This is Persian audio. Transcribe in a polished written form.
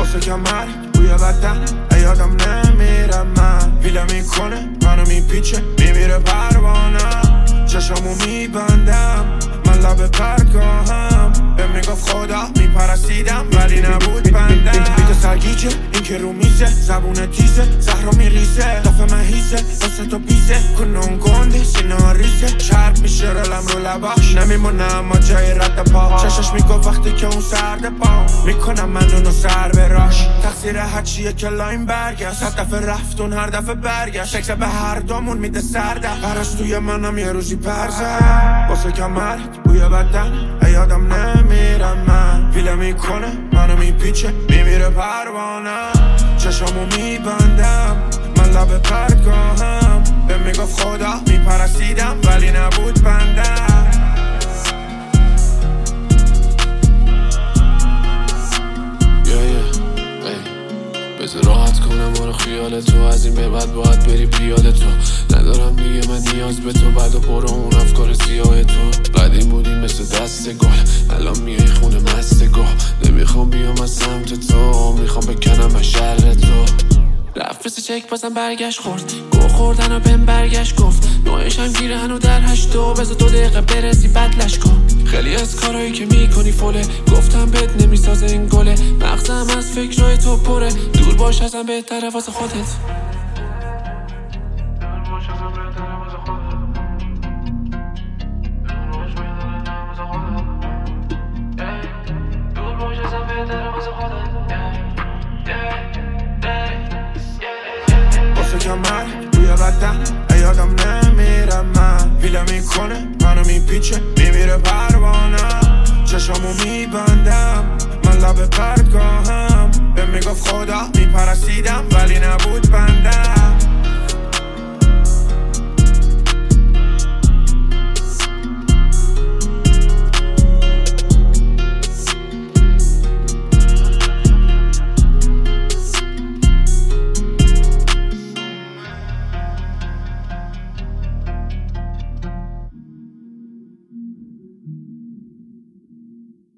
واسه کمر بوی بدن یادم نمیره من ویله میکنه منو میپیچه میمیره پروانه چشامو میبندم من لب پرگاهم به میگفت خدا میپرسیدم ولی نبود بندم بیت سرگیجه این که رو میزه زبون تیزه زهرا میریزه دفعه مهیزه واسه تو بیزه کنون گنده سینا ریزه چرب میشه رلم رو لباش نمیمونم اما جای رد پا چشش میگفت وقتی که اون سرده پا میکنم من اونو سر به راش تقصیر هرچیه که لاین برگشت هر دفعه رفتون هر دفعه برگشت شکل به هر دومون میده سرده پرستوی منم یه روزی پرزه واسه کمرت بوی بدن یادم نمیرم من ویله میکنه منو میپیچه میمیره پروانه چشامو میبندم من لب پرگاهم به میگفت خدا میپرسیدم ولی نبود بندم بذار راحت کنم ما رو خیال تو از این به بعد باید بری پیاده تو ندارم دیگه من نیاز به تو بعد و برو اون افکار سیاه تو قدیم بودی مثل دست گل الان میای خونه مست گل نمیخوام بیام از سمت تو میخوام بکنم از شر تو رفت فرست چک بازم برگشت خورد گو خوردن و بهم برگشت گفت نوعش هم گیره هنو در 8 بذار 2 دقیقه برسی بدلش کن خیلی از کارهایی که میکنی فوله گفتم بهت نمیسازه این گله مغزم از فکرهای تو پره دور باش ازم بهتره واسه خودت واسه کمر بوی بدن یادم نمیره من ویله میکنه منو میپیچه میمیره پروانه چشامو میبندم من لب پرگاهم به میگفت خدا میپرسیدم ولی نبود بندم